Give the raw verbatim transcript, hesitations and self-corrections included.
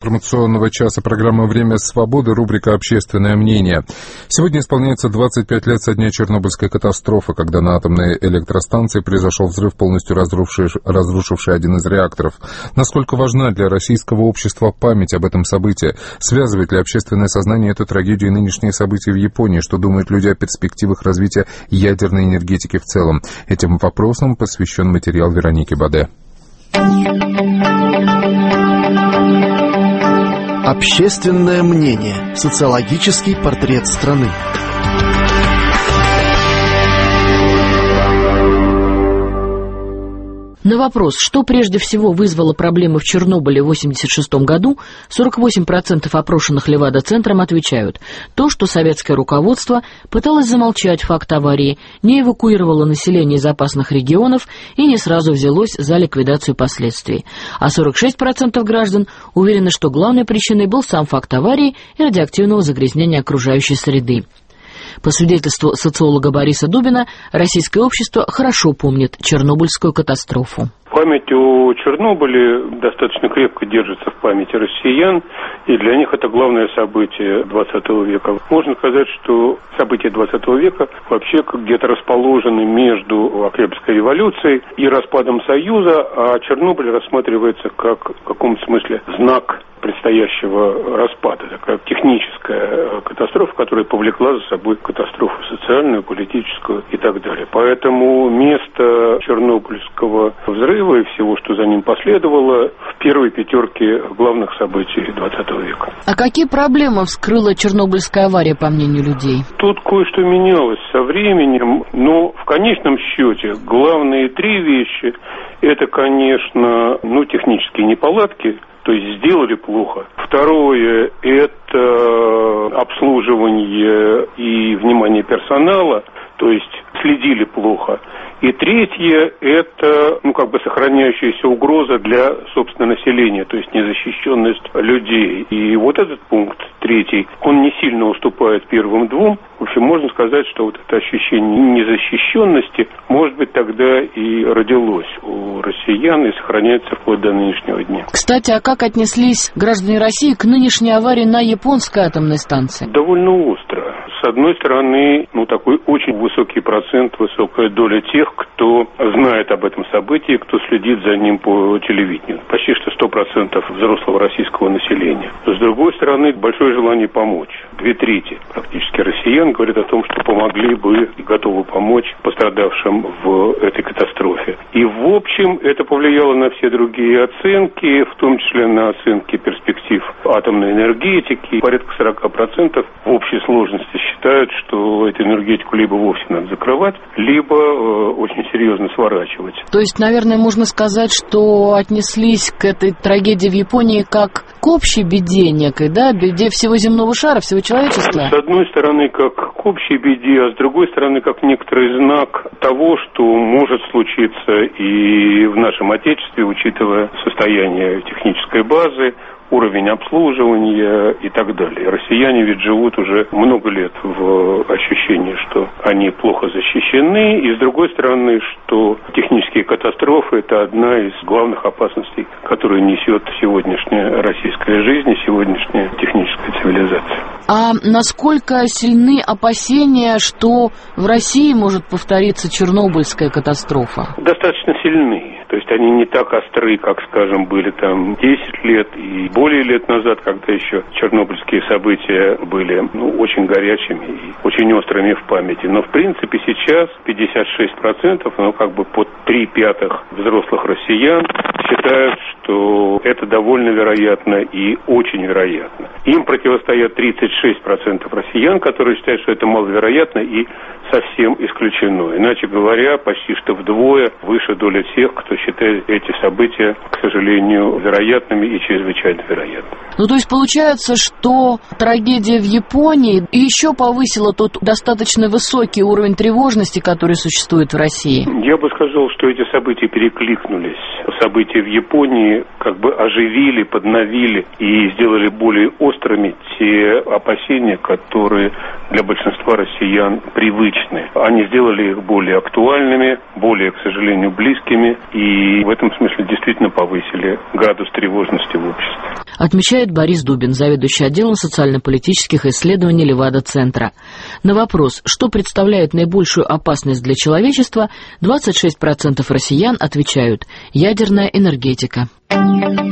информационного часа программы «Время свободы», рубрика «Общественное мнение». Сегодня исполняется двадцать пять лет со дня Чернобыльской катастрофы, когда на атомной электростанции произошел взрыв, полностью разрушивший, разрушивший один из реакторов. Насколько важна для российского общества память об этом событии? Связывает ли общественное сознание эту трагедию и нынешние события в Японии? Что думают люди о перспективах развития ядерной энергетики в целом? Этим вопросам посвящен материал Вероники Баде. Общественное мнение. Социологический портрет страны. На вопрос, что прежде всего вызвало проблемы в Чернобыле в восемьдесят шестом году, сорок восемь процентов опрошенных Левада-центром отвечают: то, что советское руководство пыталось замолчать факт аварии, не эвакуировало население из опасных регионов и не сразу взялось за ликвидацию последствий. А сорок шесть процентов граждан уверены, что главной причиной был сам факт аварии и радиоактивного загрязнения окружающей среды. По свидетельству социолога Бориса Дубина, российское общество хорошо помнит Чернобыльскую катастрофу. Память о Чернобыле достаточно крепко держится в памяти россиян, и для них это главное событие двадцатого века. Можно сказать, что события двадцатого века вообще где-то расположены между Октябрьской революцией и распадом Союза, а Чернобыль рассматривается как в каком-то смысле знак предстоящего распада. Такая техническая катастрофа, которая повлекла за собой катастрофу социальную, политическую и так далее. Поэтому место Чернобыльского взрыва и всего, что за ним последовало, в первой пятерке главных событий двадцатого века. А какие проблемы вскрыла Чернобыльская авария, по мнению людей? Тут кое-что менялось со временем, но в конечном счете главные три вещи – это, конечно, ну, технические неполадки, то есть сделали плохо. Второе – это обслуживание и внимание персонала, то есть следили плохо. И третье – это, ну, как бы сохраняющаяся угроза для, собственно, населения, то есть незащищенность людей. И вот этот пункт, третий, он не сильно уступает первым двум. В общем, можно сказать, что вот это ощущение незащищенности, может быть, тогда и родилось у россиян и сохраняется вплоть до нынешнего дня. Кстати, а как отнеслись граждане России к нынешней аварии на японской атомной станции? Довольно остро. С одной стороны, ну, такой очень высокий процент, высокая доля тех, кто знает об этом событии, кто следит за ним по телевидению. Почти что сто процентов взрослого российского населения. С другой стороны, большое желание помочь. Две трети практически россиян говорят о том, что помогли бы и готовы помочь пострадавшим в этой катастрофе. И, в общем, это повлияло на все другие оценки, в том числе на оценки перспектив атомной энергетики. Порядка сорок процентов в общей сложности считают, что эту энергетику либо вовсе надо закрывать, либо э, очень серьезно сворачивать. То есть, наверное, можно сказать, что отнеслись к этой трагедии в Японии как к общей беде некой, да, беде всего земного шара, всего человечества? С одной стороны, как к общей беде, а с другой стороны, как некоторый знак того, что может случиться и в нашем Отечестве, учитывая состояние технической базы, уровень обслуживания и так далее. Россияне ведь живут уже много лет в ощущении, что они плохо защищены, и с другой стороны, что технические катастрофы – это одна из главных опасностей, которую несет сегодняшняя российская жизнь и сегодняшняя техническая цивилизация. А насколько сильны опасения, что в России может повториться Чернобыльская катастрофа? Достаточно сильны. То есть они не так остры, как, скажем, были там десять лет и более лет назад, когда еще чернобыльские события были, ну, очень горячими и очень острыми в памяти. Но, в принципе, сейчас пятьдесят шесть процентов, ну, как бы под три пятых взрослых россиян считают, что это довольно вероятно и очень вероятно. Им противостоят тридцать шесть процентов россиян, которые считают, что это маловероятно и совсем исключено. Иначе говоря, почти что вдвое выше доля тех, кто считает эти события, к сожалению, вероятными и чрезвычайно вероятными. Ну, то есть получается, что трагедия в Японии еще повысила тот достаточно высокий уровень тревожности, который существует в России? Я бы сказал, что эти события перекликнулись. События в Японии как бы бы оживили, подновили и сделали более острыми те опасения, которые для большинства россиян привычны. Они сделали их более актуальными, более, к сожалению, близкими, и в этом смысле действительно повысили градус тревожности в обществе. Отмечает Борис Дубин, заведующий отделом социально-политических исследований Левада-центра. На вопрос, что представляет наибольшую опасность для человечества, двадцать шесть процентов россиян отвечают: ядерная энергетика.